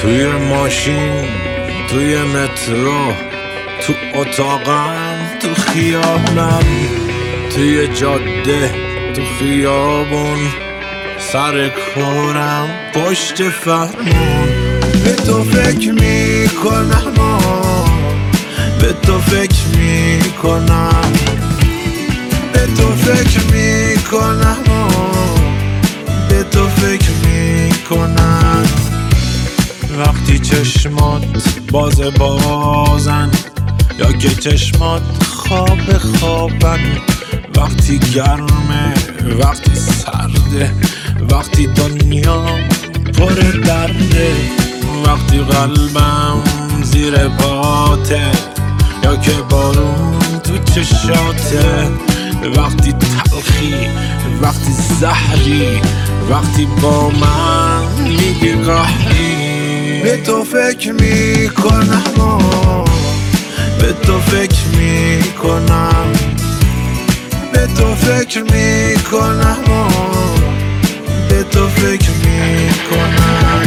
توی ماشین، توی مترو، تو اتاقم، تو خیابم، توی جاده، تو خیابون، سر کارم، پشت فرمون. به تو فکر میکنم، به تو فکر میکنم، به تو فکر میکنم، به تو فکر میکنم. وقتی چشمات بازن یا که چشمات خوابن، وقتی گرمه، وقتی سرده، وقتی دنیا پر درده، وقتی قلبم زیر پاته یا که بارون تو چشاته، وقتی تلخی، وقتی زهری، وقتی با من میگی قهری. به تو فکر میکنم، به تو فکر میکنم، به تو فکر میکنم، به تو فکر میکنم.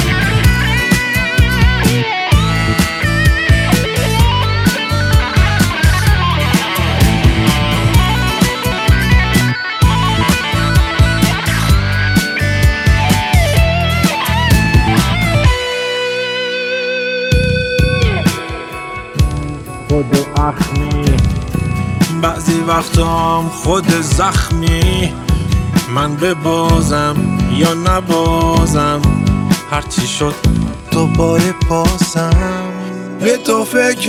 خود اخمی، بعضی وقتام خود زخمی، من ببازم یا نبازم، هرچی شد دوباره بازم. به تو فکر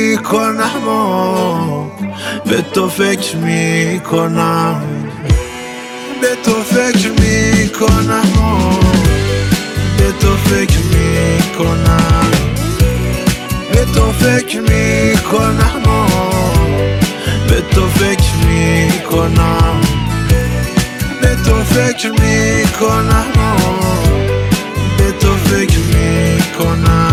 میکنم، به تو فکر میکنم، به تو فکر میکنم، به تو فکر میکنم، به تو فکر میکنم، به تو فکر میکنم، به تو فکر میکنم، به تو فکر میکنم.